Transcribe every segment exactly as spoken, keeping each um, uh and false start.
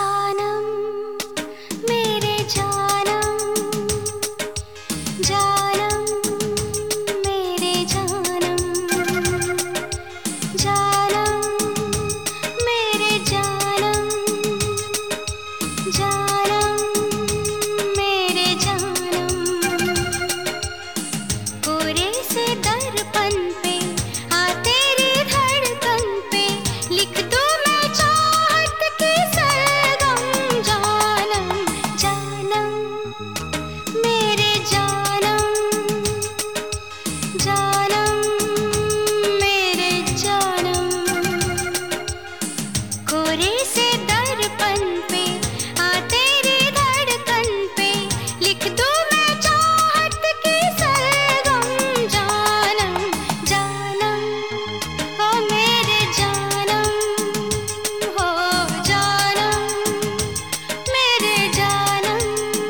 जानम मेरे जानम, जानम मेरे जानम, जानम मेरे जानम, जानम मेरे जानम। कोरे से दर्पण पे आ तेरी धड़कन पे लिख दूं मैं चाहत की सरगम। जानम जानम मेरे जानम, जानम मेरे जानम। कोरे से दर्पण पे आ तेरी धड़कन पे लिख दूं मैं चाहत की सरगम। जानम जानम ओ मेरे जानम, हो जानम मेरे जानम।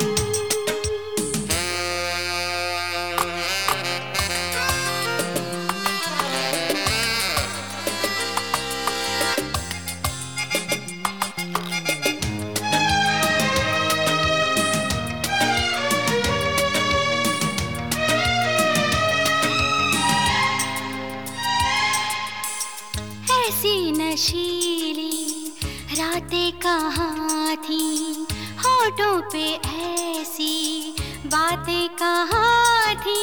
ऐसी नशीली रातें कहाँ थी, होठों पे ऐसी बातें कहाँ थी।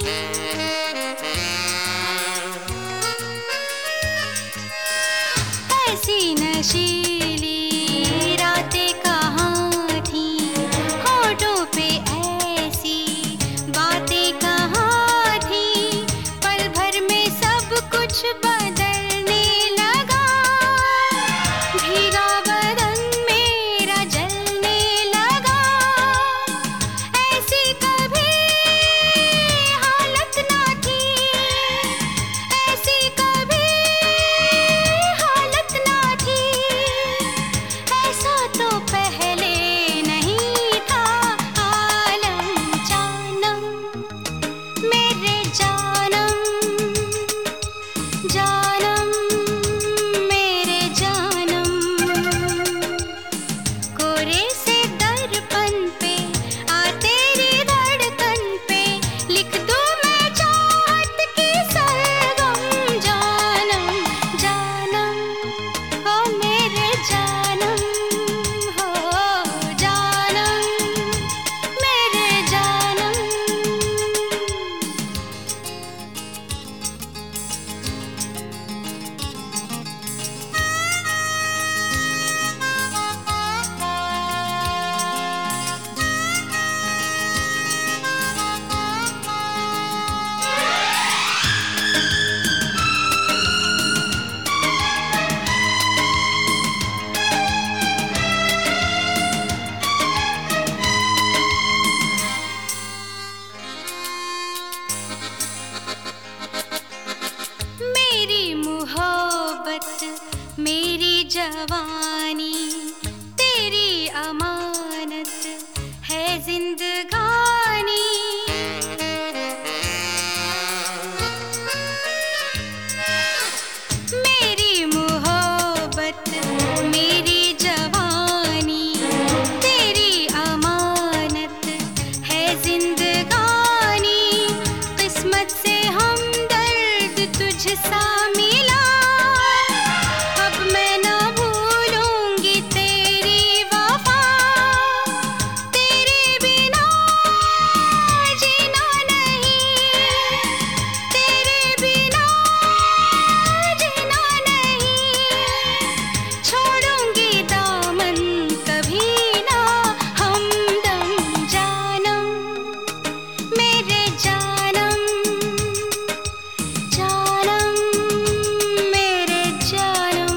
ऐसी नशीली रातें कहाँ थी, होठों पे ऐसी बातें कहाँ थी। पल भर में सब कुछ बदलने लगा, भीगा बदन मेरा जलने लगा। ऐसी कभी हालत ना थी, ऐसी कभी हालत ना थी। ऐसा तो पहले नहीं था आलम। जानम मेरे जानम, जानम मेरे जानम। कोरे से दर्पण पे आ तेरी धड़कन पे लिख दूं मैं चाहत की सरगम। जानम जानम ओ मेरे जानम, हो जानम मेरे जानम। मेरी मोहब्बत मेरी जवानी तेरी अमानत है जिंदगानी। मेरी मोहब्बत मेरी जवानी तेरी अमानत है जिंदगानी। किस्मत से हमदर्द तुझसा मिला, अब मैं न भूलूंगी तेरी वफा। तेरे बिना जीना नहीं, तेरे बिना जीना नहीं। छोड़ूंगी दामन कभी ना हमदम। जानम मेरे जानम, जानम मेरे जानम।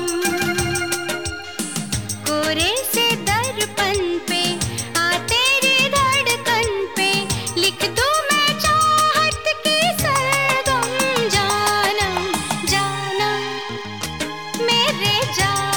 कोरे से दर्पण पे आ तेरी धड़कन पे लिख दूं मैं चाहत की सरगम। जानम जानम मेरे जानम।